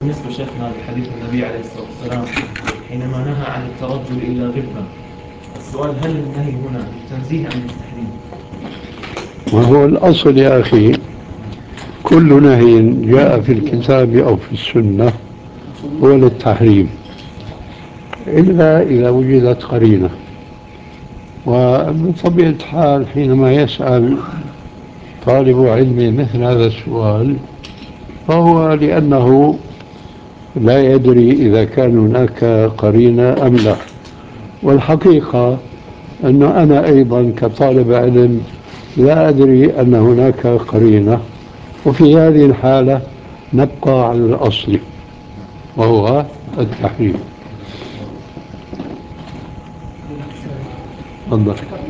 بالنسبة شيخنا لحديث النبي عليه الصلاة والسلام حينما نهى عن الترجل إلا غبا، السؤال هل النهي هنا للتنزيه أم للتحريم؟ وهو الأصل يا أخي، كل نهي جاء في الكتاب أو في السنة هو للتحريم، إلا إذا وجدت قرينة. وبطبيعة الحال حينما يسأل طالب علم مثل هذا السؤال فهو لأنه لا يدري إذا كان هناك قرينة أم لا. والحقيقة أنه أنا أيضا كطالب علم لا أدري أن هناك قرينة، وفي هذه الحالة نبقى على الأصل وهو التحريم. تفضل.